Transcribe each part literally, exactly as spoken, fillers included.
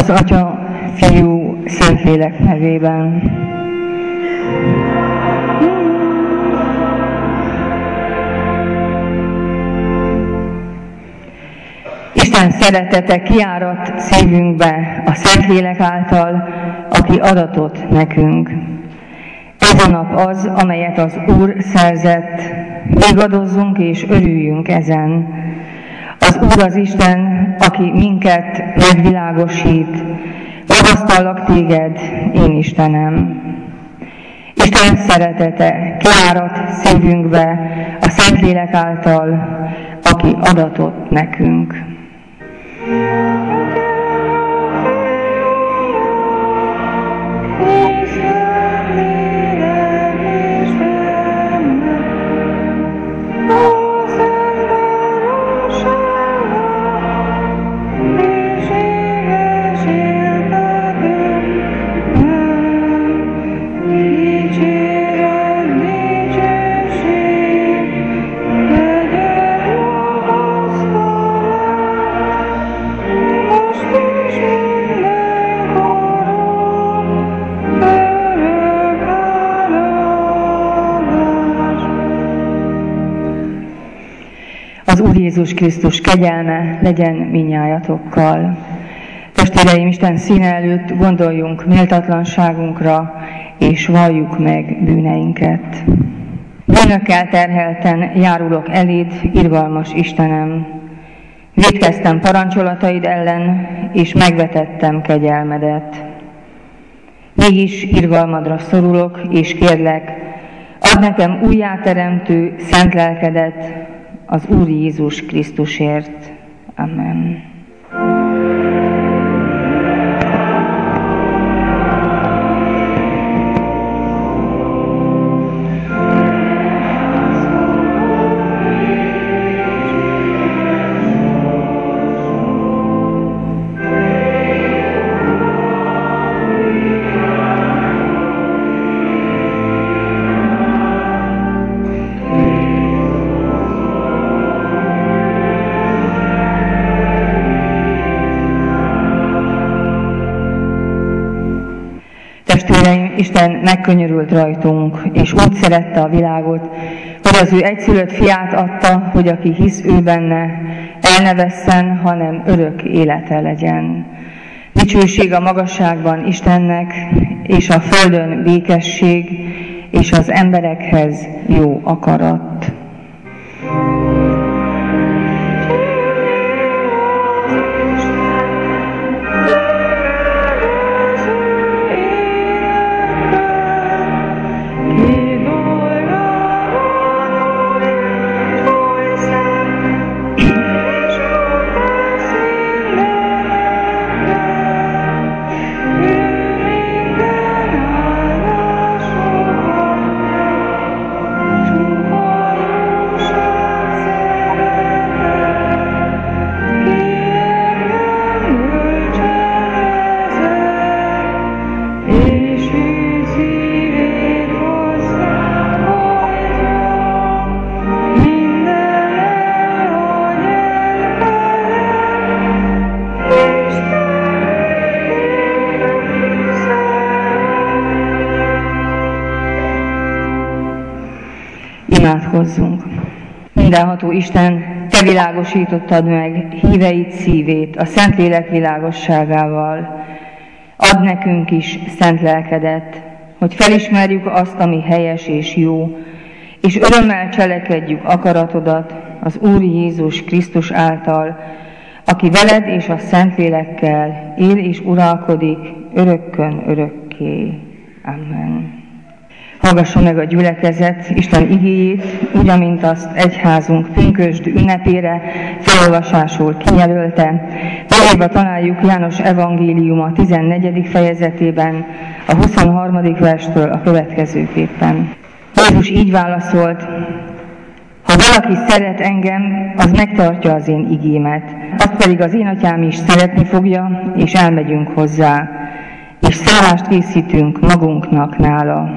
Az Atya, Fiú, Szentlélek nevében. Isten szeretete kiáradt szívünkbe a Szentlélek által, aki adatot nekünk. Ez a nap az, amelyet az Úr szerzett, vigadozzunk és örüljünk ezen. Az Úr az Isten, aki minket megvilágosít, magasztallak téged, én Istenem. Isten szeretete kiáradt szívünkbe a Szentlélek által, aki adatott nekünk. Az Úr Jézus Krisztus kegyelme legyen mindnyájatokkal. Testvéreim, Isten színe előtt gondoljunk méltatlanságunkra, és valljuk meg bűneinket. Bűnökkel terhelten járulok eléd, irgalmas Istenem. Vétkeztem parancsolataid ellen, és megvetettem kegyelmedet. Mégis irgalmadra szorulok, és kérlek, add nekem újjáteremtő szent lelkedet, az Úr Jézus Krisztusért. Amen. Testvéreim, Isten megkönyörült rajtunk, és úgy szerette a világot, hogy az ő egyszülött fiát adta, hogy aki hisz ő benne, el ne vesszen, hanem örök élete legyen. Dicsőség a magasságban Istennek, és a földön békesség, és az emberekhez jó akarat. Imádkozzunk! Mindenható Isten, Te világosítottad meg híveid szívét a Szentlélek világosságával. Add nekünk is szent lelkedet, hogy felismerjük azt, ami helyes és jó, és örömmel cselekedjük akaratodat az Úr Jézus Krisztus által, aki veled és a Szentlélekkel él és uralkodik örökkön örökké. Amen. Hallgassa meg a gyülekezet Isten igéjét, úgy, amint azt egyházunk pünkösd ünnepére felolvasásul kijelölte. Bajéba találjuk János evangéliuma tizennegyedik fejezetében, a huszonharmadik verstől a következőképpen. Jézus így válaszolt: ha valaki szeret engem, az megtartja az én igémet, azt pedig az én atyám is szeretni fogja, és elmegyünk hozzá, és szállást készítünk magunknak nála.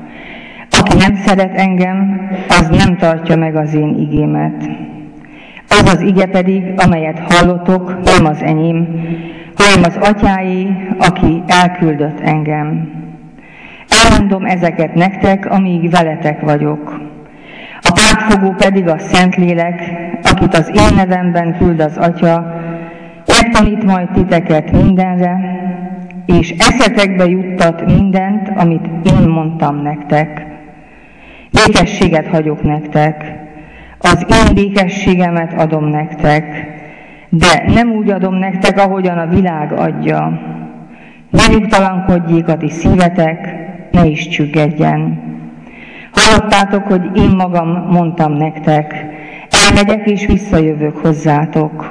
Aki nem szeret engem, az nem tartja meg az én igémet. Az az ige pedig, amelyet hallotok, nem az enyém, hanem az atyáé, aki elküldött engem. Elmondom ezeket nektek, amíg veletek vagyok. A pártfogó pedig a Szentlélek, akit az én nevemben küld az Atya, megtanít majd titeket mindenre, és eszetekbe juttat mindent, amit én mondtam nektek. Békességet hagyok nektek, az én békességemet adom nektek, de nem úgy adom nektek, ahogyan a világ adja. Ne nyugtalankodjék a ti szívetek, ne is csüggedjen. Hallottátok, hogy én magam mondtam nektek, elmegyek és visszajövök hozzátok.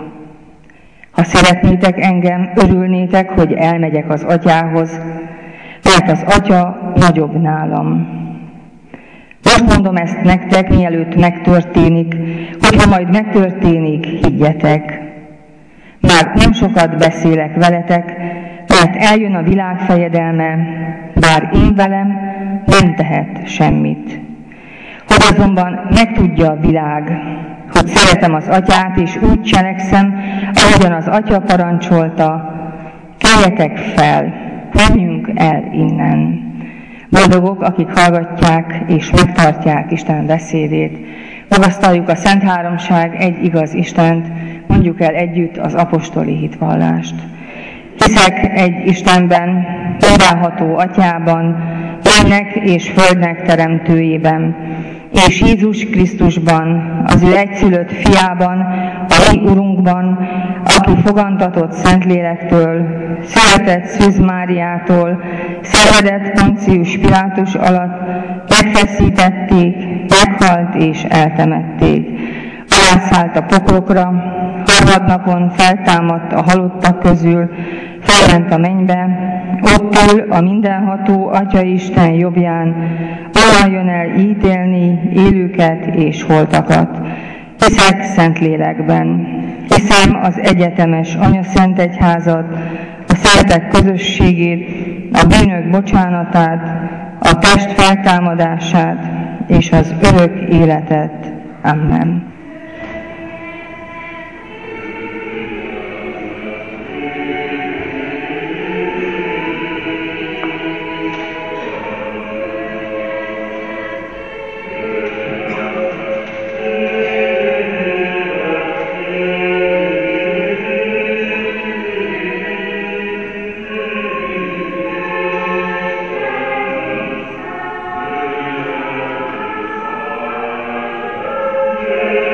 Ha szeretnétek engem, örülnétek, hogy elmegyek az Atyához, mert az Atya nagyobb nálam. Most mondom ezt nektek, mielőtt megtörténik, hogyha majd megtörténik, higgyetek. Már nem sokat beszélek veletek, mert eljön a világ fejedelme, bár én velem nem tehet semmit. Hogy azonban megtudja a világ, hogy szeretem az Atyát, és úgy cselekszem, ahogyan az Atya parancsolta, keljetek fel, menjünk el innen. Boldogok, akik hallgatják és megtartják Isten beszédét. Magasztaljuk a Szent Háromság egy igaz Istent, mondjuk el együtt az apostoli hitvallást. Hiszek egy Istenben, mindenható Atyában, mennek és földnek teremtőjében, és Jézus Krisztusban, az ő egyszülött fiában, a mi Urunkban, aki fogantatott Szentlélektől, született Szűz Máriától, szenvedett Poncius Pilátus alatt, megfeszítették, meghalt és eltemették. Alászállt a poklokra, harmadnapon feltámadt a halottak közül, felment a mennybe, ott ül a mindenható Atyaisten jobbján, onnan jön el ítélni élőket és holtakat. Hiszek Szentlélekben, hiszem az egyetemes Anyaszentegyházat, a szentek közösségét, a bűnök bocsánatát, a test feltámadását és az örök életet. Amen. Amen.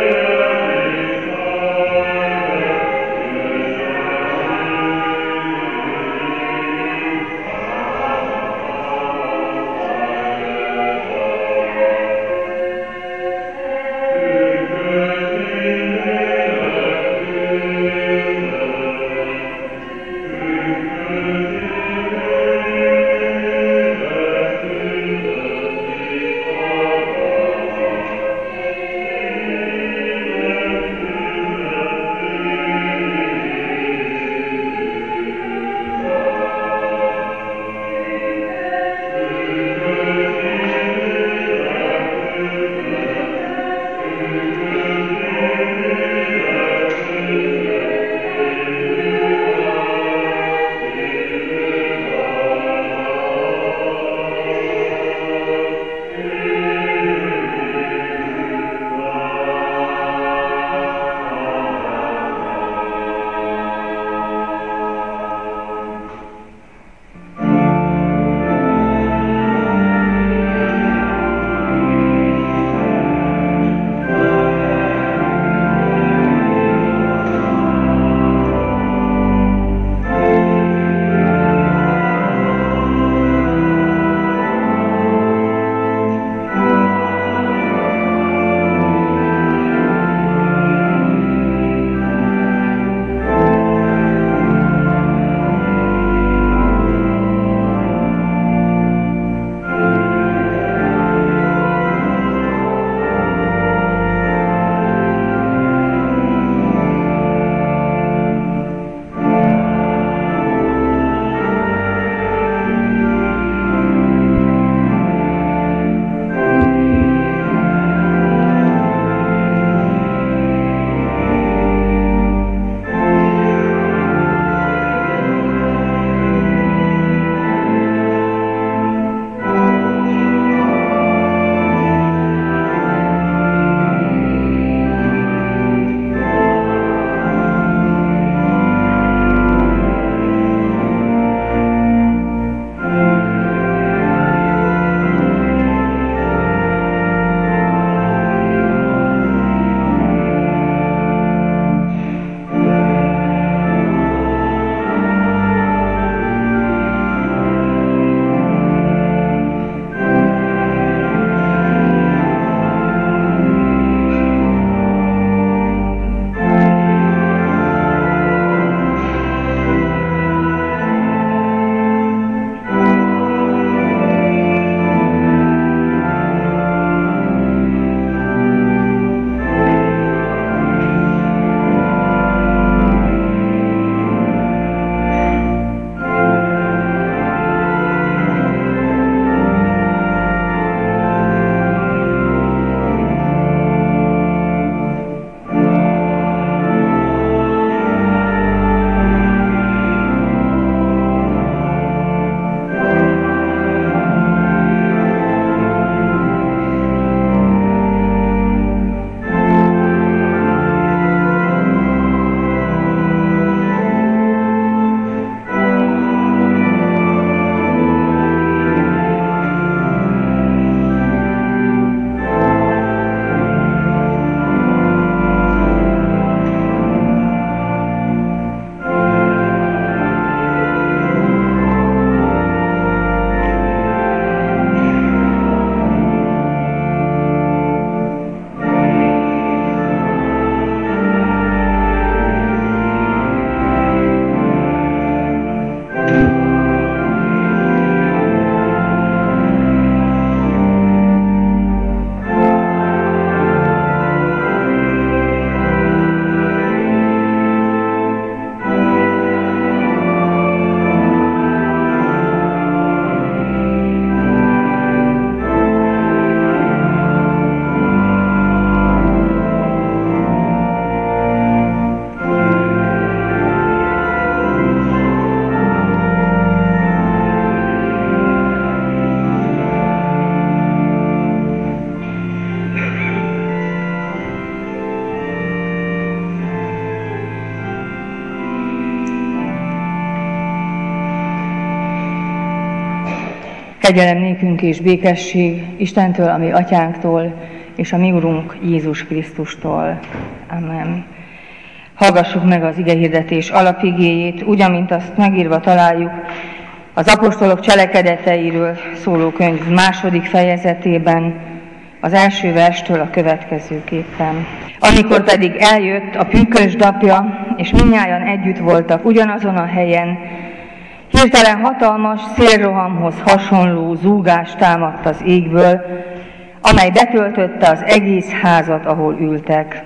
Kegyelem nékünk és békesség Istentől, a mi atyánktól, és a mi Urunk Jézus Krisztustól. Amen. Hallgassuk meg az igehirdetés alapigéjét, úgy, amint azt megírva találjuk az apostolok cselekedeteiről szóló könyv második fejezetében, az első verstől a következőképpen. Amikor pedig eljött a pünkösdapja, és mindnyájan együtt voltak ugyanazon a helyen, hirtelen hatalmas szélrohamhoz hasonló zúgás támadt az égből, amely betöltötte az egész házat, ahol ültek.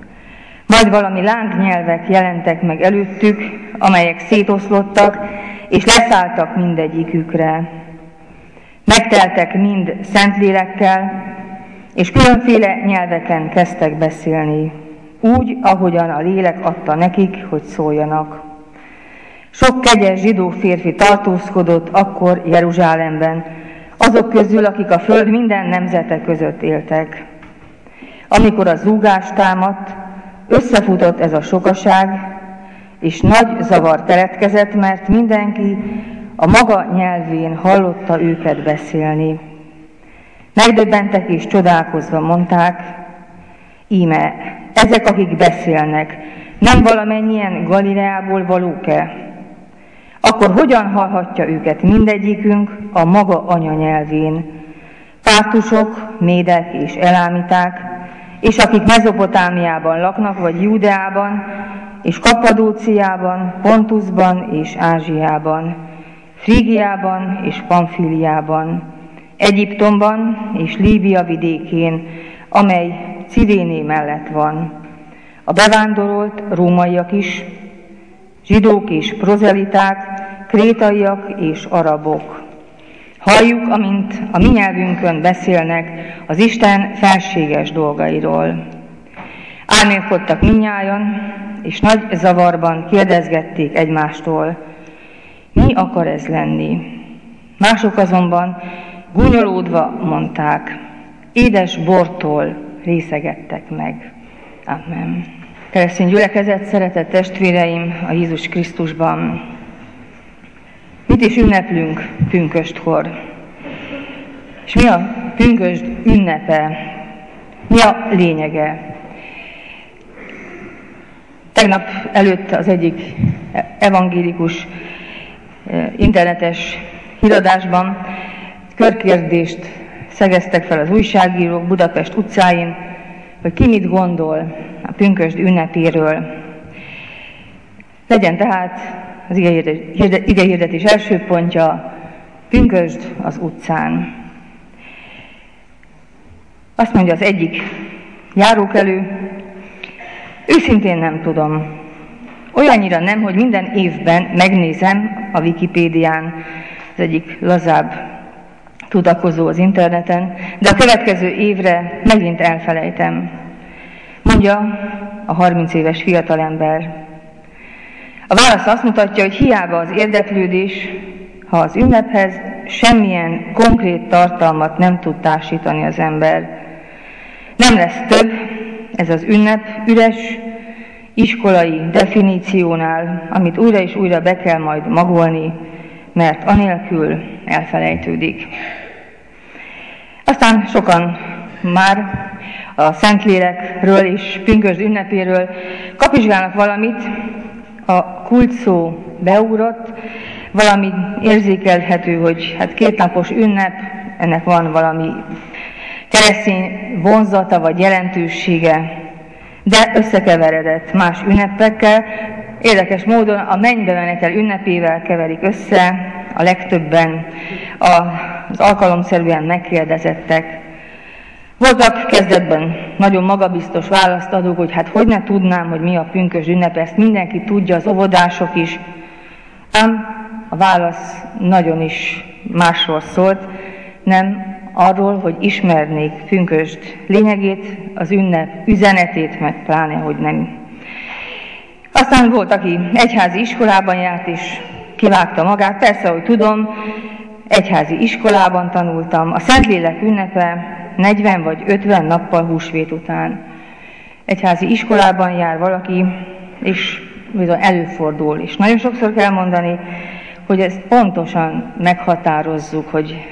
Majd valami lángnyelvek jelentek meg előttük, amelyek szétoszlottak, és leszálltak mindegyikükre. Megteltek mind Szentlélekkel, és különféle nyelveken kezdtek beszélni, úgy, ahogyan a lélek adta nekik, hogy szóljanak. Sok kegyes zsidó férfi tartózkodott akkor Jeruzsálemben, azok közül, akik a föld minden nemzete között éltek. Amikor a zúgás támadt, összefutott ez a sokaság, és nagy zavar keletkezett, mert mindenki a maga nyelvén hallotta őket beszélni. Megdöbbentek és csodálkozva mondták, íme, ezek, akik beszélnek, nem valamennyien Galileából valók-e? Akkor hogyan hallhatja őket mindegyikünk a maga anyanyelvén? Pártusok, médek és elámiták, és akik Mezopotámiában laknak, vagy Júdeában, és Kappadóciában, Pontusban és Ázsiában, Frígiában és Pamfíliában, Egyiptomban és Líbia vidékén, amely Ciréné mellett van. A bevándorolt rómaiak is, zsidók és prozeliták, krétaiak és arabok. Halljuk, amint a mi nyelvünkön beszélnek az Isten felséges dolgairól. Álmélkodtak mindnyájan, és nagy zavarban kérdezgették egymástól, mi akar ez lenni? Mások azonban gúnyolódva mondták, édes bortól részegettek meg. Amen. Keresztény gyülekezet, szeretett testvéreim a Jézus Krisztusban. Mit is ünneplünk pünköstkor? És mi a pünkösd ünnepe? Mi a lényege? Tegnap előtt az egyik evangélikus internetes híradásban körkérdést szegeztek fel az újságírók Budapest utcáin, hogy ki mit gondol a pünkösd ünnepéről. Legyen tehát az igehirdetés első pontja, pünkösd az utcán. Azt mondja az egyik járókelő, őszintén nem tudom. Olyannyira nem, hogy minden évben megnézem a Wikipédián, az egyik lazább tudakozó az interneten, de a következő évre megint elfelejtem, mondja a harminc éves fiatalember. A válasz azt mutatja, hogy hiába az érdeklődés, ha az ünnephez semmilyen konkrét tartalmat nem tud társítani az ember. Nem lesz több ez az ünnep üres iskolai definíciónál, amit újra és újra be kell majd magolni, mert anélkül elfelejtődik. Aztán sokan már a Szentlélekről és pünkösd ünnepéről kapizsgálnak valamit, a kult szó beugrott, valami érzékelhető, hogy hát kétnapos ünnep, ennek van valami keresztény vonzata vagy jelentősége, de összekeveredett más ünnepekkel. Érdekes módon a mennybemenetel ünnepével keverik össze a legtöbben az alkalomszerűen megkérdezettek. Voltak kezdetben nagyon magabiztos választadók, hogy hát hogy ne tudnám, hogy mi a pünkösd ünnepe, ezt mindenki tudja, az óvodások is. Ám a válasz nagyon is másról szólt, nem arról, hogy ismernék pünkösd lényegét, az ünnep üzenetét, meg pláne, hogy nem. Aztán volt, aki egyházi iskolában járt, és kivágta magát. Persze, hogy tudom, egyházi iskolában tanultam. A Szentlélek ünnepe negyven vagy ötven nappal húsvét után. Egyházi iskolában jár valaki, és bizony előfordul. És nagyon sokszor kell mondani, hogy ezt pontosan meghatározzuk, hogy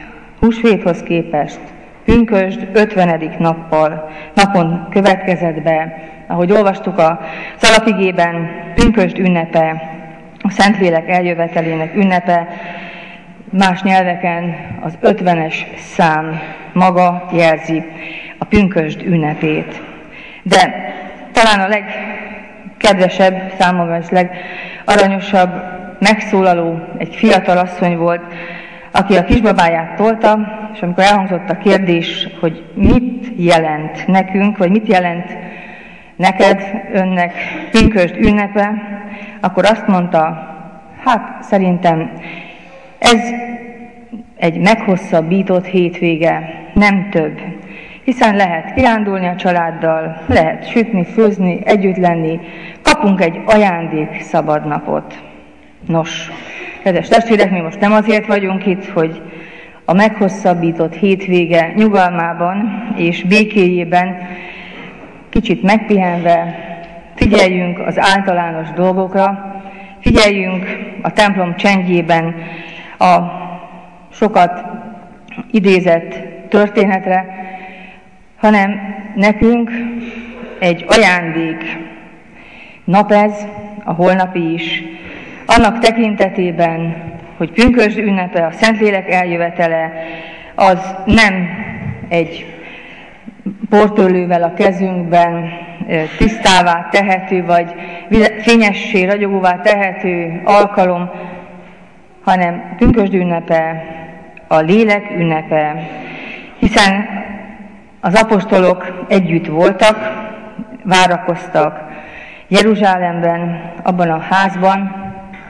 húsvéthoz képest pünkösd ötvenedik nappal, napon következett be, ahogy olvastuk a alapigében, pünkösd ünnepe, a Szentlélek eljövetelének ünnepe, más nyelveken az ötvenes szám maga jelzi a pünkösd ünnepét. De talán a legkedvesebb, számomra és legaranyosabb megszólaló egy fiatal asszony volt, aki a kisbabáját tolta, és amikor elhangzott a kérdés, hogy mit jelent nekünk, vagy mit jelent neked, önnek pünkösd ünnepe, akkor azt mondta, hát szerintem ez egy meghosszabbított hétvége, nem több. Hiszen lehet kirándulni a családdal, lehet sütni, főzni, együtt lenni, kapunk egy ajándék szabadnapot. Nos, kedves testvérek, mi most nem azért vagyunk itt, hogy a meghosszabbított hétvége nyugalmában és békéjében kicsit megpihenve figyeljünk az általános dolgokra, figyeljünk a templom csendjében a sokat idézett történetre, hanem nekünk egy ajándék nap ez, a holnapi is, annak tekintetében, hogy pünkösd ünnepe, a Szentlélek eljövetele, az nem egy portőlővel a kezünkben tisztává tehető, vagy fényessé, ragyogóvá tehető alkalom, hanem pünkösd ünnepe, a lélek ünnepe, hiszen az apostolok együtt voltak, várakoztak Jeruzsálemben, abban a házban,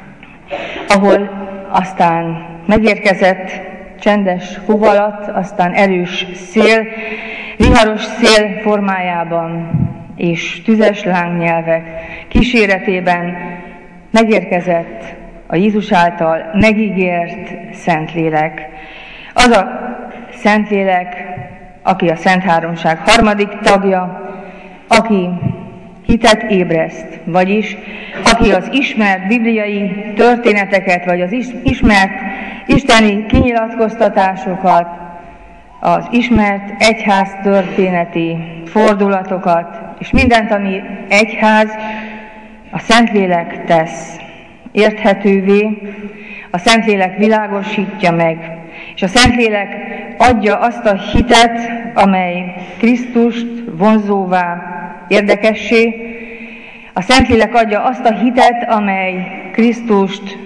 ahol aztán megérkezett csendes huvalat, aztán erős szél, viharos szél formájában és tüzes lángnyelvek kíséretében megérkezett a Jézus által megígért Szentlélek. Az a Szentlélek, aki a Szent Háromság harmadik tagja, aki hitet ébreszt, vagyis aki az ismert bibliai történeteket, vagy az ismert isteni kinyilatkoztatásokat, az ismert egyház történeti fordulatokat, és mindent, ami egyház, a Szentlélek tesz érthetővé, a Szentlélek világosítja meg, és a Szentlélek adja azt a hitet, amely Krisztust vonzóvá, érdekessé. A Szentlélek adja azt a hitet, amely Krisztust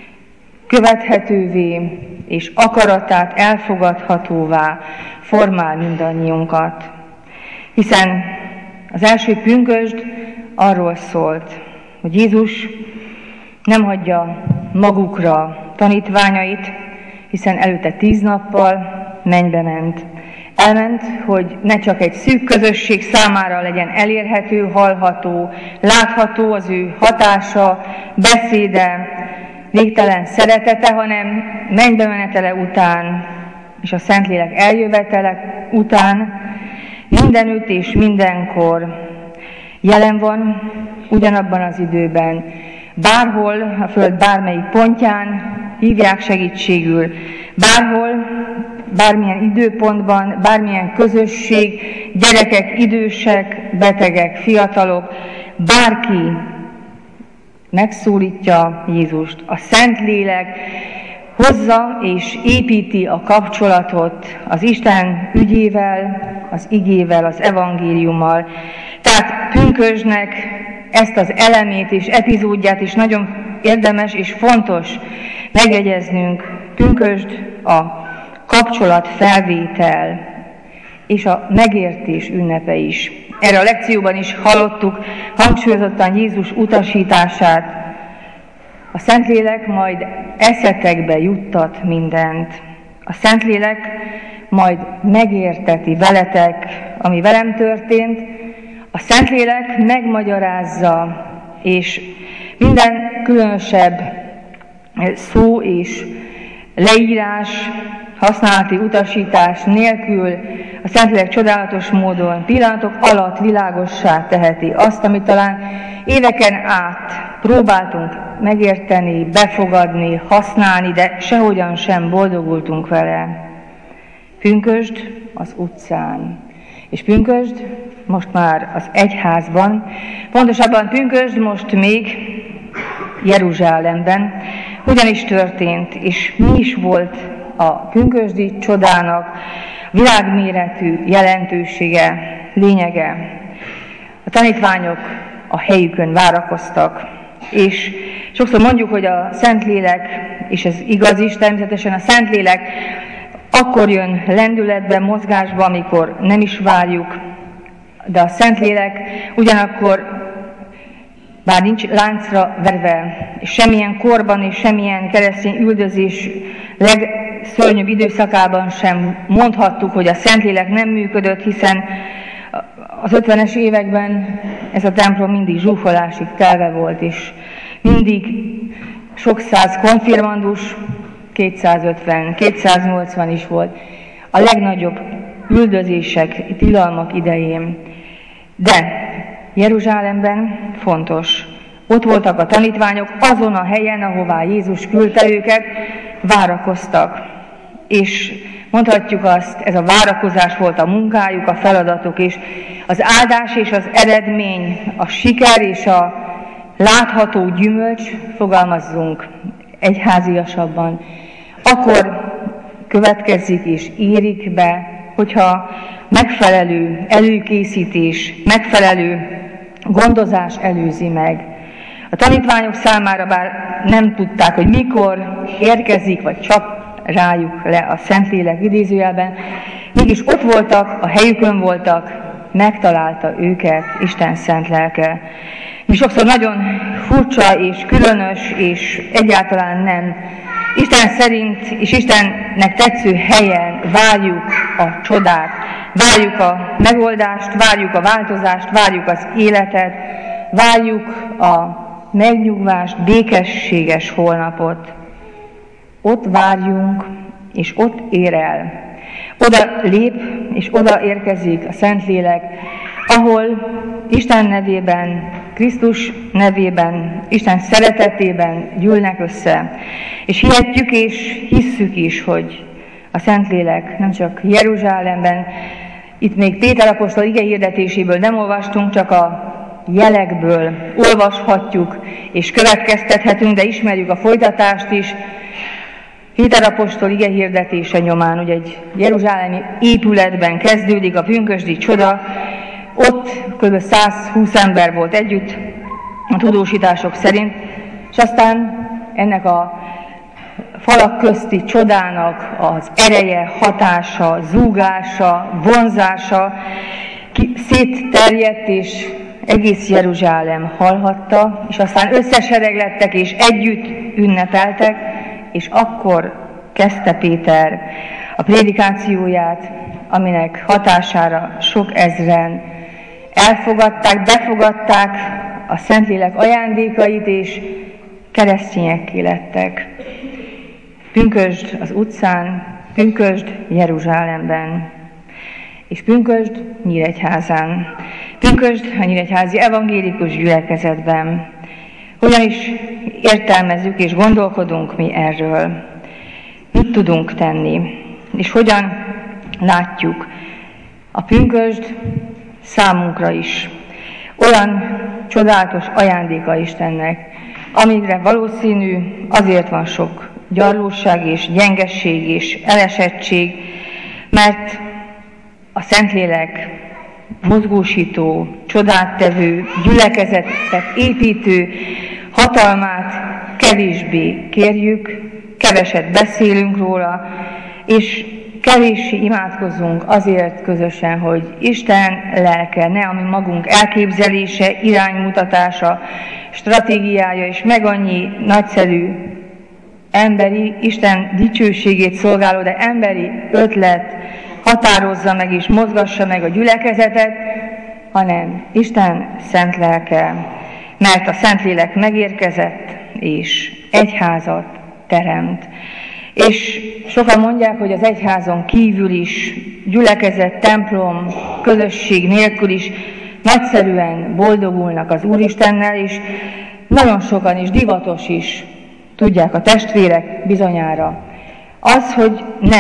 követhetővé és akaratát elfogadhatóvá formál mindannyiunkat. Hiszen az első pünkösd arról szólt, hogy Jézus nem hagyja magukra tanítványait, hiszen előtte tíz nappal mennybe ment. Elment, hogy ne csak egy szűk közösség számára legyen elérhető, hallható, látható az ő hatása, beszéde, végtelen szeretete, hanem mennybe menetele után és a Szentlélek eljövetele után mindenütt és mindenkor jelen van, ugyanabban az időben, bárhol, a föld bármelyik pontján hívják segítségül, bárhol, bármilyen időpontban, bármilyen közösség, gyerekek, idősek, betegek, fiatalok, bárki megszólítja Jézust. A Szentlélek hozza és építi a kapcsolatot az Isten ügyével, az igével, az evangéliummal. Tehát pünkösdnek ezt az elemét és epizódját is nagyon érdemes és fontos megjegyeznünk. Pünkösd a kapcsolatfelvétel és a megértés ünnepe is. Erre a lekcióban is hallottuk hangsúlyozottan Jézus utasítását. A Szentlélek majd eszetekbe juttat mindent. A Szentlélek majd megérteti veletek, ami velem történt. A Szentlélek megmagyarázza, és minden különösebb szó és leírás, használati utasítás nélkül a Szentlélek csodálatos módon pillanatok alatt világossá teheti azt, amit talán éveken át próbáltunk megérteni, befogadni, használni, de sehogyan sem boldogultunk vele. pünkösd az utcán. És pünkösd most már az egyházban, pontosabban pünkösd most még Jeruzsálemben. Hogyan is történt, és mi is volt a pünkösdi csodának világméretű jelentősége, lényege. A tanítványok a helyükön várakoztak, és sokszor mondjuk, hogy a Szentlélek, és ez igaz is természetesen, a Szentlélek akkor jön lendületbe, mozgásba, amikor nem is várjuk, de a Szentlélek ugyanakkor, bár nincs láncra verve, és semmilyen korban és semmilyen keresztény üldözés legszörnyűbb időszakában sem mondhattuk, hogy a Szentlélek nem működött, hiszen az ötvenes években ez a templom mindig zsúfolásig telve volt, és mindig sok száz konfirmandus, kétszázötven, kétszáznyolcvan is volt a legnagyobb üldözések, tilalmak idején. De Jeruzsálemben fontos, ott voltak a tanítványok azon a helyen, ahová Jézus küldte őket, várakoztak. És mondhatjuk azt, ez a várakozás volt a munkájuk, a feladatuk, és az áldás és az eredmény, a siker és a látható gyümölcs, fogalmazzunk egyháziasabban, akkor következik és érik be, hogyha megfelelő előkészítés, megfelelő gondozás előzi meg. A tanítványok számára bár nem tudták, hogy mikor érkezik, vagy csak rájuk le a Szentlélek idézőjelben, mégis ott voltak, a helyükön voltak, megtalálta őket Isten szent lelke. Mi sokszor nagyon furcsa és különös, és egyáltalán nem Isten szerint és Istennek tetsző helyen várjuk a csodát, várjuk a megoldást, várjuk a változást, várjuk az életet, várjuk a megnyugvást, békességes holnapot. Ott várjunk, és ott ér el. Oda lép, és oda érkezik a Szentlélek, ahol Isten nevében, Krisztus nevében, Isten szeretetében gyűlnek össze. És hihetjük és hisszük is, hogy a Szentlélek nem csak Jeruzsálemben, itt még Péter apostol igehirdetéséből nem olvastunk, csak a jelekből olvashatjuk és következtethetünk, de ismerjük a folytatást is. Péter apostol igehirdetése nyomán, ugye egy jeruzsálemi épületben kezdődik a pünkösdi csoda, ott kb. százhúsz ember volt együtt, a tudósítások szerint, és aztán ennek a falak közti csodának az ereje, hatása, zúgása, vonzása szétterjedt, és egész Jeruzsálem hallhatta, és aztán összesereglettek, és együtt ünnepeltek, és akkor kezdte Péter a prédikációját, aminek hatására sok ezren elfogadták, befogadták a Szentlélek ajándékait, és keresztényekké lettek. Pünkösd az utcán, pünkösd Jeruzsálemben, és pünkösd Nyíregyházán, pünkösd a nyíregyházi evangélikus gyülekezetben. Hogyan is értelmezzük és gondolkodunk mi erről? Mit tudunk tenni? És hogyan látjuk a pünkösd számunkra is olyan csodálatos ajándéka Istennek, amire valószínű azért van sok gyarlóság és gyengesség és elesettség, mert a Szentlélek mozgósító, csodát tevő, gyülekezetet építő hatalmát kevésbé kérjük, keveset beszélünk róla, és kevéssé imádkozzunk azért közösen, hogy Isten lelke, ne a mi magunk elképzelése, iránymutatása, stratégiája, és meg annyi nagyszerű emberi, Isten dicsőségét szolgáló, de emberi ötlet határozza meg és mozgassa meg a gyülekezetet, hanem Isten szent lelke, mert a Szentlélek megérkezett, és egyházat teremt. És sokan mondják, hogy az egyházon kívül is, gyülekezet, templom, közösség nélkül is nagyszerűen boldogulnak az Úristennel, és nagyon sokan is, divatos is, tudják a testvérek bizonyára. Az, hogy ne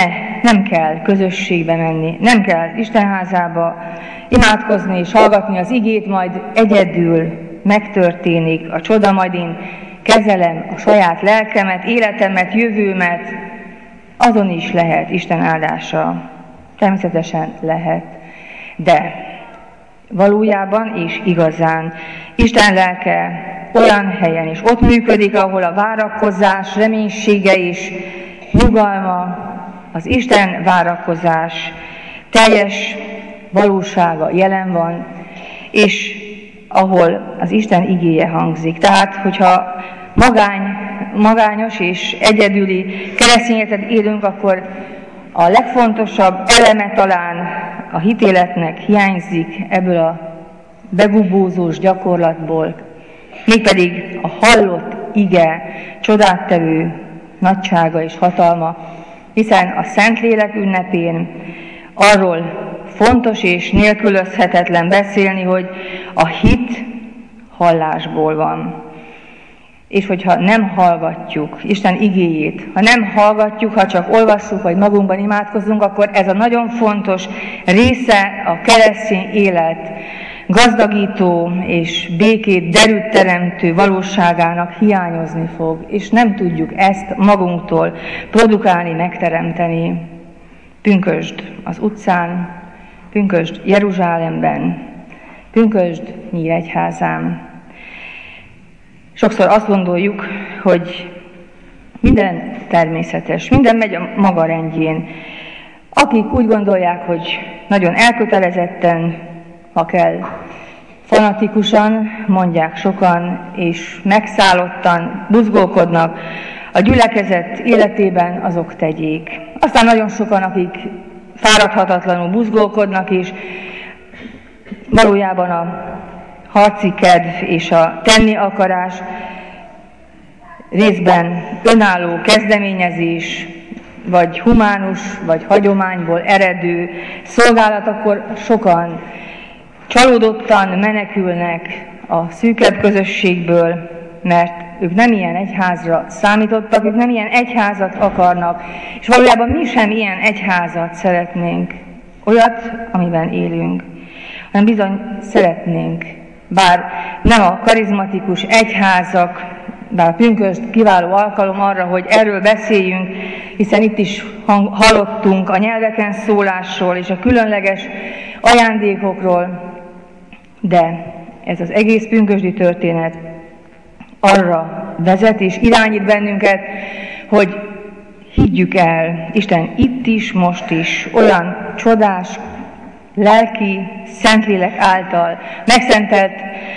nem kell közösségbe menni, nem kell Istenházába imádkozni és hallgatni az igét, majd egyedül megtörténik a csoda, majd én kezelem a saját lelkemet, életemet, jövőmet, azon is lehet Isten áldása. Természetesen lehet, de valójában és igazán Isten lelke olyan helyen is ott működik, ahol a várakozás, reménysége és nyugalma, az Isten várakozás teljes valósága jelen van, és ahol az Isten igéje hangzik. Tehát, hogyha magány, magányos és egyedüli keresztény életet élünk, akkor a legfontosabb eleme talán a hitéletnek hiányzik ebből a begubózós gyakorlatból, mégpedig a hallott ige csodát-tevő nagysága és hatalma, hiszen a Szentlélek ünnepén arról fontos és nélkülözhetetlen beszélni, hogy a hit hallásból van. És hogyha nem hallgatjuk Isten igéjét, ha nem hallgatjuk, ha csak olvassuk, vagy magunkban imádkozunk, akkor ez a nagyon fontos része a keresztény élet gazdagító és békét, derűt teremtő valóságának hiányozni fog, és nem tudjuk ezt magunktól produkálni, megteremteni. Pünkösd az utcán, pünkösd Jeruzsálemben, pünkösd Nyíregyházán. Sokszor azt gondoljuk, hogy minden természetes, minden megy a maga rendjén. Akik úgy gondolják, hogy nagyon elkötelezetten, ha kell, fanatikusan, mondják sokan, és megszállottan buzgolkodnak a gyülekezet életében, azok tegyék. Aztán nagyon sokan, akik fáradhatatlanul buzgolkodnak, és valójában a harci kedv és a tenni akarás részben önálló kezdeményezés, vagy humánus, vagy hagyományból eredő szolgálat, akkor sokan csalódottan menekülnek a szűkebb közösségből, mert ők nem ilyen egyházra számítottak, ők nem ilyen egyházat akarnak, és valójában mi sem ilyen egyházat szeretnénk, olyat, amiben élünk, hanem bizony szeretnénk, bár nem a karizmatikus egyházak, bár a pünkösd kiváló alkalom arra, hogy erről beszéljünk, hiszen itt is hallottunk a nyelveken szólásról és a különleges ajándékokról, de ez az egész pünkösdi történet arra vezet és irányít bennünket, hogy higgyük el, Isten itt is, most is olyan csodás, lelki, Szentlélek által megszentelt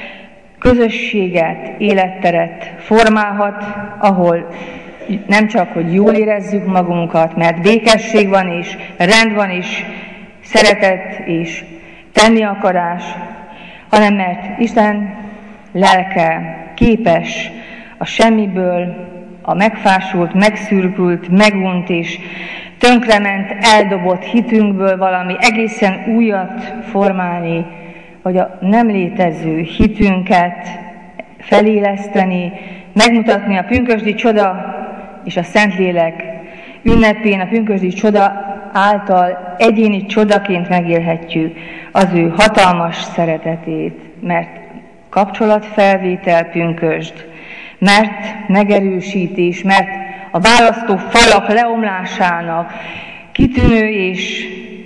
közösséget, életteret formálhat, ahol nem csak, hogy jól érezzük magunkat, mert békesség van és rend van és szeretet és tenni akarás, hanem mert Isten lelke képes a semmiből, a megfásult, megszürkült, megunt és tönkrement, eldobott hitünkből valami egészen újat formálni, hogy a nem létező hitünket feléleszteni, megmutatni a pünkösdi csoda és a Szentlélek ünnepén, a pünkösdi csoda által egyéni csodaként megélhetjük az ő hatalmas szeretetét, mert kapcsolatfelvétel pünkösd, mert megerősítés, mert a választó falak leomlásának kitűnő és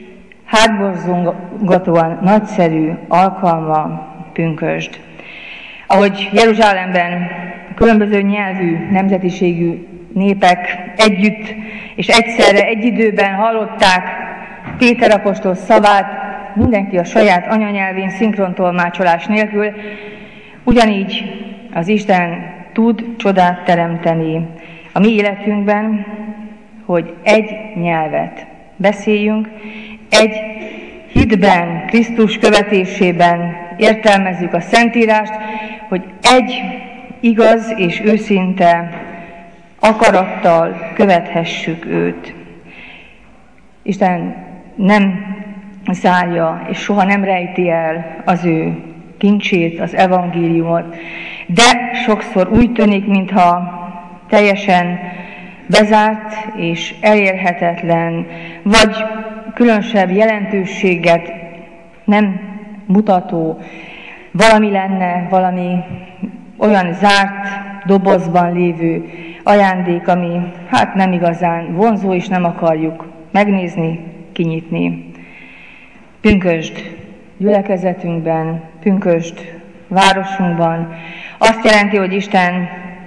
hátborzongatóan nagyszerű alkalma pünkösd. Ahogy Jeruzsálemben a különböző nyelvű, nemzetiségű népek együtt és egyszerre, egy időben hallották Péter apostol szavát, mindenki a saját anyanyelvén szinkrontolmácsolás nélkül, ugyanígy az Isten tud csodát teremteni a mi életünkben, hogy egy nyelvet beszéljünk, egy hitben, Krisztus követésében értelmezzük a Szentírást, hogy egy igaz és őszinte akarattal követhessük őt. Isten nem zárja és soha nem rejti el az ő kincsét, az evangéliumot, de sokszor úgy tűnik, mintha teljesen bezárt és elérhetetlen, vagy különösebb jelentőséget nem mutató valami lenne, valami olyan zárt dobozban lévő ajándék, ami hát nem igazán vonzó, és nem akarjuk megnézni, kinyitni. Pünkösd gyülekezetünkben, pünkösd városunkban azt jelenti, hogy Isten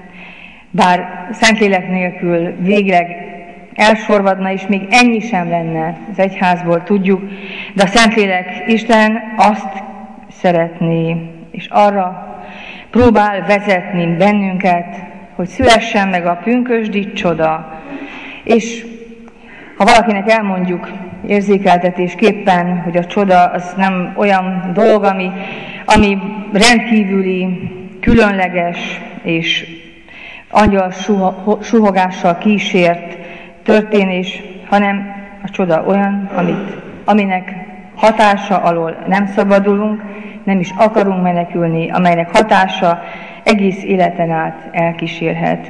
bár Szentlélek nélkül végleg elsorvadna, és még ennyi sem lenne az egyházból, tudjuk, de a Szentlélek Isten azt szeretné, és arra próbál vezetni bennünket, hogy szülessen meg a pünkösdi csoda. És ha valakinek elmondjuk érzékeltetésképpen, hogy a csoda az nem olyan dolog, ami, ami rendkívüli, különleges és angyal suhogással kísért történés, hanem a csoda olyan, amit, aminek hatása alól nem szabadulunk, nem is akarunk menekülni, amelynek hatása egész életen át elkísérhet.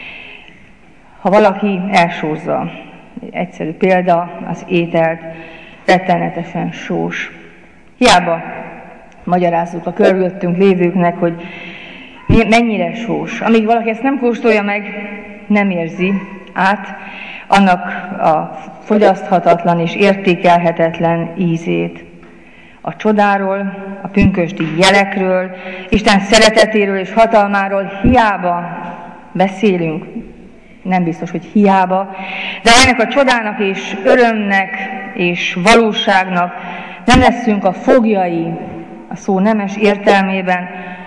Ha valaki elsózza, egy egyszerű példa, az ételt, rettenetesen sós. Hiába magyarázzuk a körülöttünk lévőknek, hogy mennyire sós. Amíg valaki ezt nem kóstolja meg, nem érzi át annak a fogyaszthatatlan és értékelhetetlen ízét. A csodáról, a pünkösdi jelekről, Isten szeretetéről és hatalmáról hiába beszélünk, nem biztos, hogy hiába, de ennek a csodának és örömnek és valóságnak nem leszünk a foglyai, a szó nemes értelmében,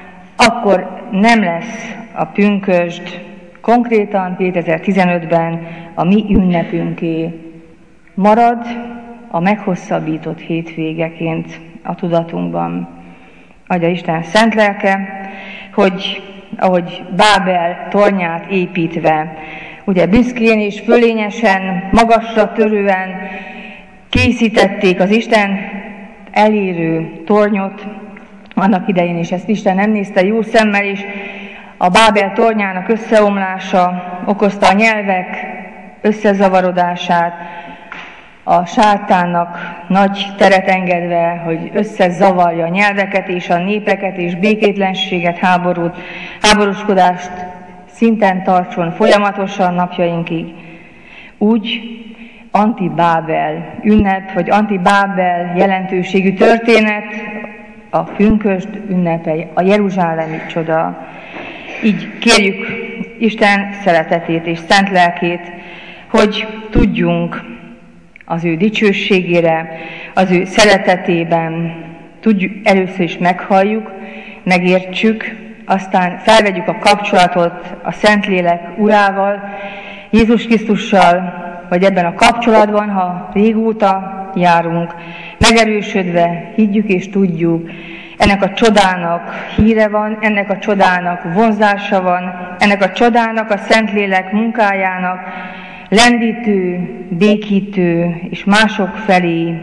akkor nem lesz a pünkösd konkrétan kétezer-tizenötben a mi ünnepünké. Marad a meghosszabbított hétvégeként a tudatunkban. Adja Isten szent lelke, hogy ahogy Bábel tornyát építve, ugye büszkén és fölényesen, magasra törően készítették az Isten elérő tornyot, annak idején is ezt Isten nem nézte jó szemmel, és a Bábel tornyának összeomlása okozta a nyelvek összezavarodását, a sátánnak nagy teret engedve, hogy összezavarja a nyelveket és a népeket, és békétlenséget, háborút, háborúskodást szinten tartson folyamatosan napjainkig. Úgy anti-Bábel ünnep, vagy anti-Bábel jelentőségű történet, a pünkösd ünnepei, a jeruzsálemi csoda. Így kérjük Isten szeretetét és szent lelkét, hogy tudjunk az ő dicsőségére, az ő szeretetében, tudjuk, először is meghalljuk, megértsük, aztán felvegyük a kapcsolatot a Szentlélek Urával, Jézus Krisztussal, vagy ebben a kapcsolatban, ha régóta járunk, megerősödve higgyük és tudjuk, ennek a csodának híre van, ennek a csodának vonzása van, ennek a csodának, a Szentlélek munkájának lendítő, békítő és mások felé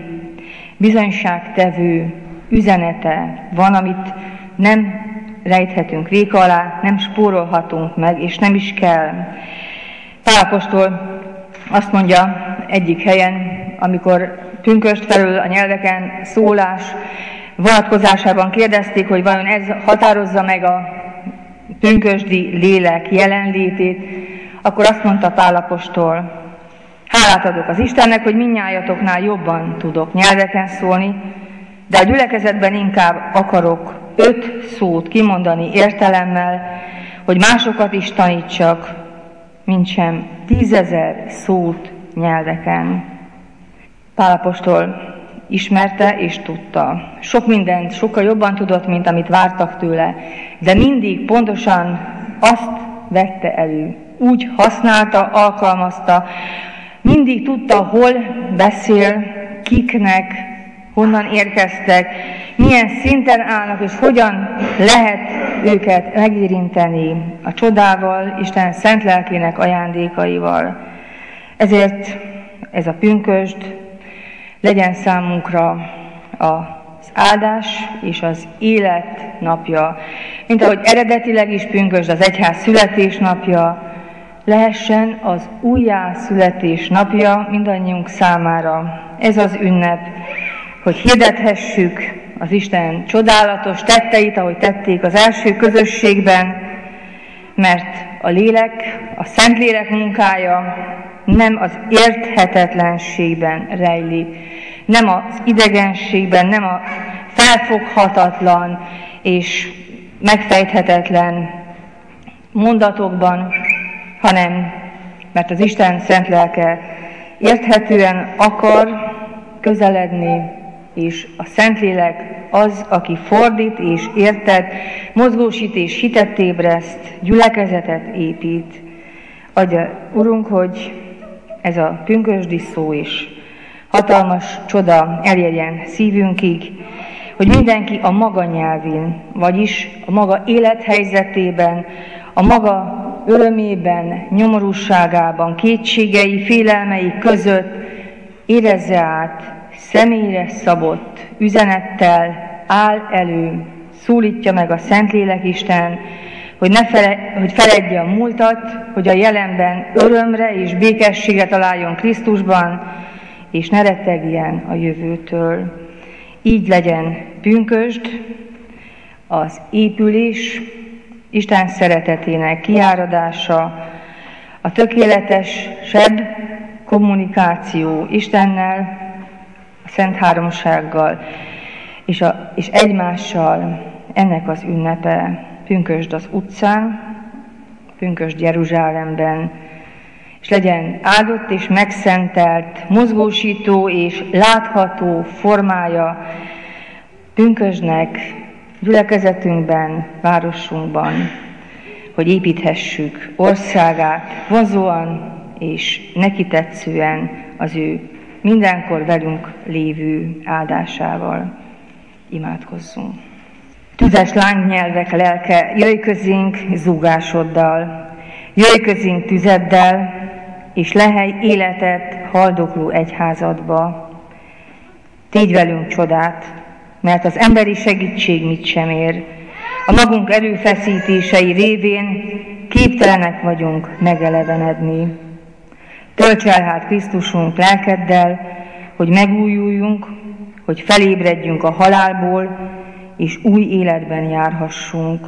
bizonyságtevő üzenete van, amit nem rejthetünk véka alá, nem spórolhatunk meg, és nem is kell. Pál apostol azt mondja egyik helyen, amikor pünkösd felől a nyelveken szólás vonatkozásában kérdezték, hogy vajon ez határozza meg a pünkösdi lélek jelenlétét, akkor azt mondta Pál apostol: hálát adok az Istennek, hogy mindnyájatoknál jobban tudok nyelveken szólni, de a gyülekezetben inkább akarok öt szót kimondani értelemmel, hogy másokat is tanítsak, mintsem tízezer szót nyelveken. Pál apostol ismerte és tudta. Sok mindent sokkal jobban tudott, mint amit vártak tőle, de mindig pontosan azt vette elő, úgy használta, alkalmazta, mindig tudta, hol beszél, kiknek, honnan érkeztek, milyen szinten állnak, és hogyan lehet őket megérinteni a csodával, Isten szent lelkének ajándékaival. Ezért ez a pünkösd legyen számunkra az áldás és az élet napja. Mint ahogy eredetileg is pünkösd az egyház születésnapja, lehessen az újjászületés napja mindannyiunk számára. Ez az ünnep, hogy hirdethessük az Isten csodálatos tetteit, ahogy tették az első közösségben, mert a lélek, a Szentlélek munkája nem az érthetetlenségben rejlik, nem az idegenségben, nem a felfoghatatlan és megfejthetetlen mondatokban, hanem mert az Isten szent lelke érthetően akar közeledni, és a Szentlélek az, aki fordít és érted, mozgósít és hitet ébreszt, gyülekezetet épít. Adja, Urunk, hogy ez a pünkösdi szó is hatalmas csoda elérjen szívünkig, hogy mindenki a maga nyelvén, vagyis a maga élethelyzetében, a maga örömében, nyomorúságában, kétségei, félelmei között érezze át, személyre szabott üzenettel áll elő, szólítja meg a Szentlélek Isten, hogy ne fele, hogy feledje a múltat, hogy a jelenben örömre és békességre találjon Krisztusban, és ne rettegjen a jövőtől. Így legyen pünkösd, az épülés, Isten szeretetének kiáradása, a tökéletesebb kommunikáció Istennel, a Szent Háromsággal és, a, és egymással, ennek az ünnepe, pünkösd az utcán, pünkösd Jeruzsálemben, és legyen áldott és megszentelt, mozgósító és látható formája pünkösdnek, gyülekezetünkben, városunkban, hogy építhessük országát vonzóan és neki tetszően az ő mindenkor velünk lévő áldásával. Imádkozzunk. Tüzes lángnyelvek lelke, jöjj közénk zúgásoddal, jöjj közénk tüzeddel, és lehely életet haldokló egyházadba. Tégy velünk csodát, mert az emberi segítség mit sem ér. A magunk erőfeszítései révén képtelenek vagyunk megelevenedni. Tölts el hát Krisztusunk lelkeddel, hogy megújuljunk, hogy felébredjünk a halálból, és új életben járhassunk.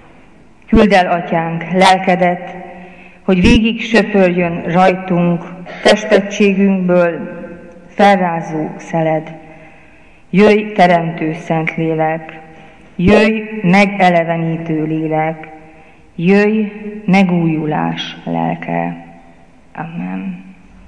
Küldd el, Atyánk, lelkedet, hogy végig söpörjön rajtunk testettségünkből felrázó szeled. Jöjj, teremtő Szentlélek, jöjj, megelevenítő lélek, jöjj, megújulás lelke. Amen.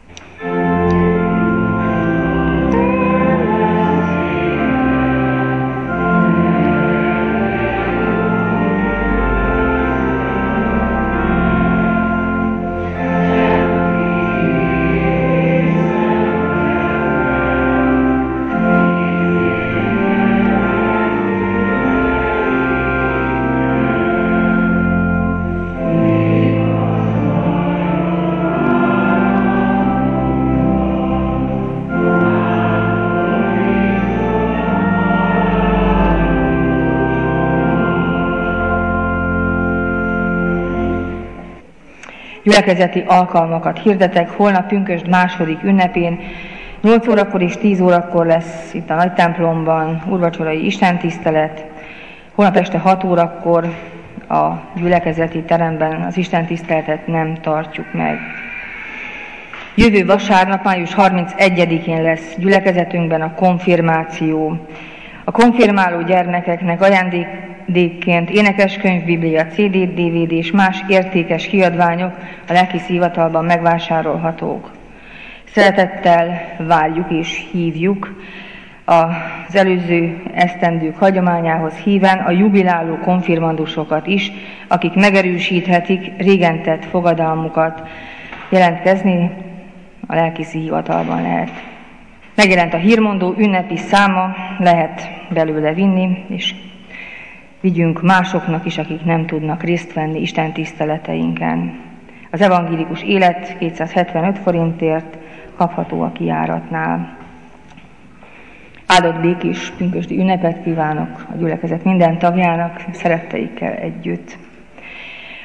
Gyülekezeti alkalmakat hirdetek, holnap pünkösd második ünnepén, nyolc órakor és tíz órakor lesz itt a nagy templomban úrvacsorai istentisztelet, holnap este hat órakor a gyülekezeti teremben az istentiszteletet nem tartjuk meg. Jövő vasárnap, május harmincegyedikén lesz gyülekezetünkben a konfirmáció. A konfirmáló gyermekeknek ajándékként énekeskönyv, biblia, cé dé, dé vé dé és más értékes kiadványok a lelkész hivatalban megvásárolhatók. Szeretettel várjuk és hívjuk az előző esztendők hagyományához híven a jubiláló konfirmandusokat is, akik megerősíthetik régen tett fogadalmukat. Jelentkezni a lelkészi hivatalban lehet. Megjelent a hírmondó ünnepi száma, lehet belőle vinni, és vigyünk másoknak is, akik nem tudnak részt venni Isten tiszteleteinken. Az evangélikus élet kétszázhetvenöt forintért kapható a kijáratnál. Áldott békés pünkösdi ünnepet kívánok a gyülekezet minden tagjának, szeretteikkel együtt.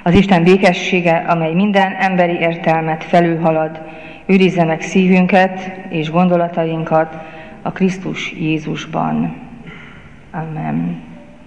Az Isten békessége, amely minden emberi értelmet felülhalad, őrizze meg szívünket és gondolatainkat a Krisztus Jézusban. Amen.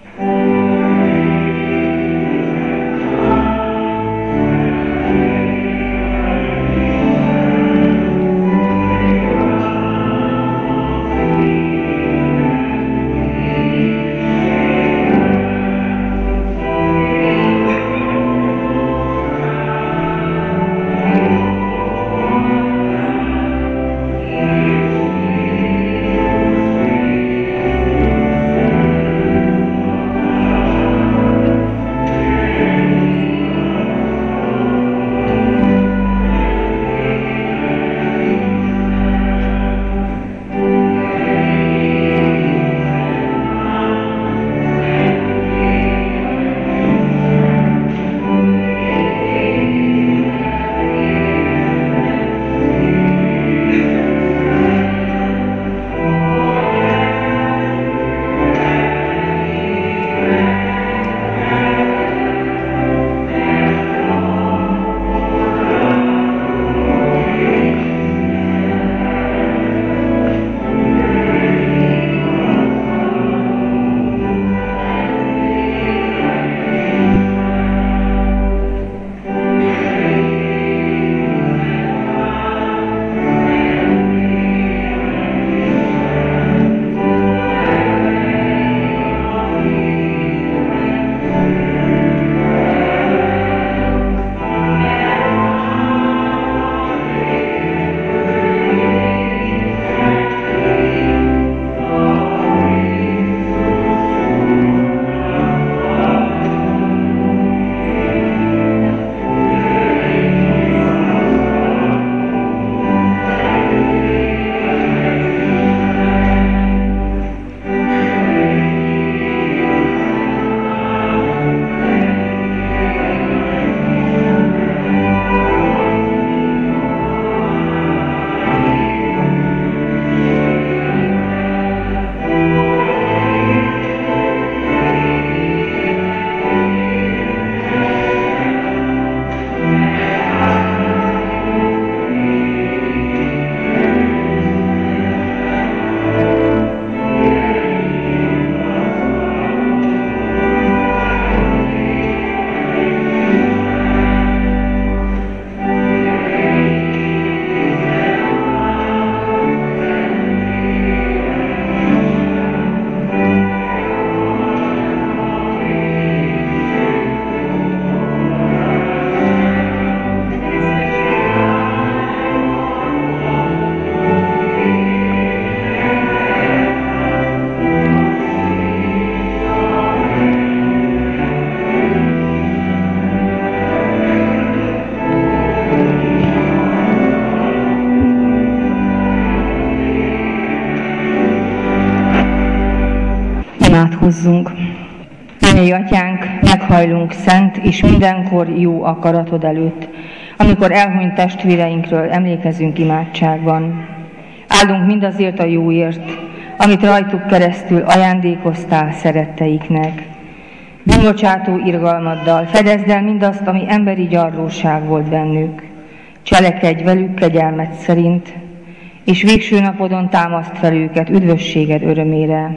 Imádkozzunk! Mennyei Atyánk, meghajlunk szent és mindenkor jó akaratod előtt, amikor elhunyt testvéreinkről emlékezünk imádságban. Áldunk mindazért a jóért, amit rajtuk keresztül ajándékoztál szeretteiknek. Bűnbocsátó irgalmaddal fedezd el mindazt, ami emberi gyarlóság volt bennük. Cselekedj velük kegyelmed szerint, és végső napodon támaszt fel őket üdvösséged örömére.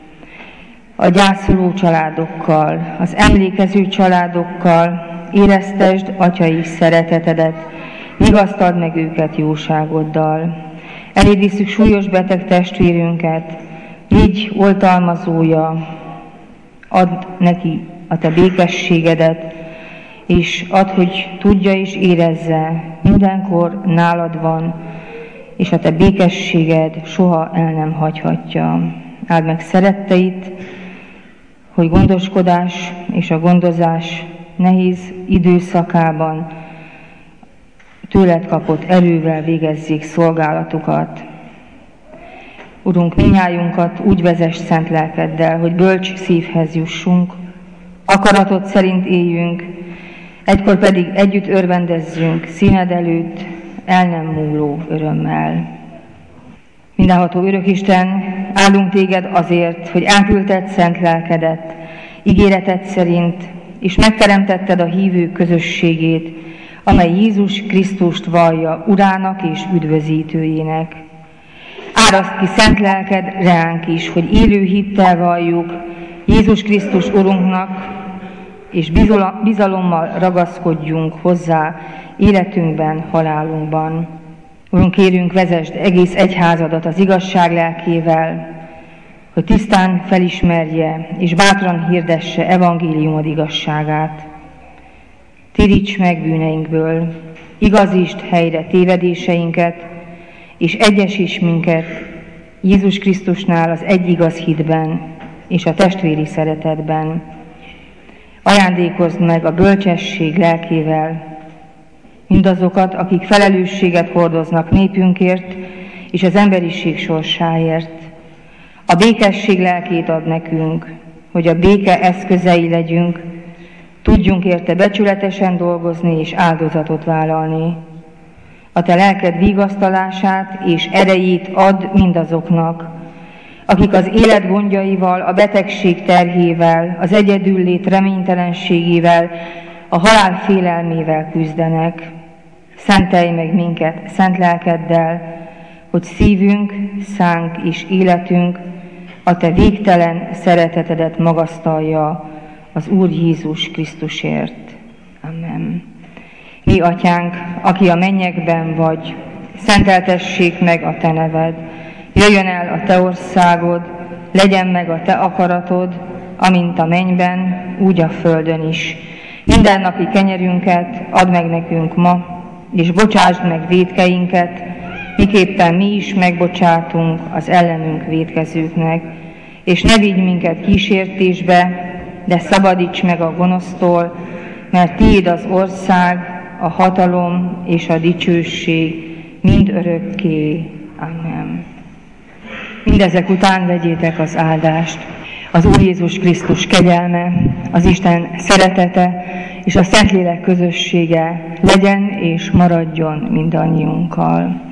A gyászoló családokkal, az emlékező családokkal éreztesd atyai szeretetedet, vigasztald meg őket jóságoddal. Eléd visszük súlyos beteg testvérünket, légy oltalmazója, add neki a te békességedet, és add, hogy tudja és érezze, mindenkor nálad van, és a te békességed soha el nem hagyhatja. Áld meg szeretteit, hogy gondoskodás és a gondozás nehéz időszakában tőled kapott erővel végezzék szolgálatukat. Urunk, minnyájunkat úgy vezess szent lelkeddel, hogy bölcs szívhez jussunk, akaratod szerint éljünk, egykor pedig együtt örvendezzünk színed előtt el nem múló örömmel. Mindenható Örökisten, áldunk téged azért, hogy elküldted szent lelkedet, ígéreted szerint és megteremtetted a hívők közösségét, amely Jézus Krisztust vallja Urának és üdvözítőjének. Áraszt ki szent lelked ránk is, hogy élő hittel valljuk Jézus Krisztus Urunknak, és bizalommal ragaszkodjunk hozzá életünkben, halálunkban. Urunk, kérünk, vezesd egész egyházadat az igazság lelkével, hogy tisztán felismerje és bátran hirdesse evangéliumod igazságát. Téríts meg bűneinkből, igazítsd helyre tévedéseinket, és egyesíts minket Jézus Krisztusnál az egy igaz hitben és a testvéri szeretetben. Ajándékozd meg a bölcsesség lelkével mindazokat, akik felelősséget hordoznak népünkért és az emberiség sorsáért. A békesség lelkét ad nekünk, hogy a béke eszközei legyünk, tudjunk érte becsületesen dolgozni és áldozatot vállalni. A te lelked vigasztalását és erejét ad mindazoknak, akik az élet gondjaival, a betegség terhével, az egyedüllét reménytelenségével, a halál félelmével küzdenek. Szentelj meg minket szent lelkeddel, hogy szívünk, szánk és életünk a te végtelen szeretetedet magasztalja az Úr Jézus Krisztusért. Amen. Mi atyánk, aki a mennyekben vagy, szenteltessék meg a te neved, jöjjön el a te országod, legyen meg a te akaratod, amint a mennyben, úgy a földön is. Mindennapi kenyerünket add meg nekünk ma, és bocsásd meg vétkeinket, miképpen mi is megbocsátunk az ellenünk vétkezőknek, és ne vigy minket kísértésbe, de szabadíts meg a gonosztól, mert tiéd az ország, a hatalom és a dicsőség mind örökké. Amen. Mindezek után vegyétek az áldást. Az Úr Jézus Krisztus kegyelme, az Isten szeretete és a Szentlélek közössége legyen és maradjon mindannyiunkkal.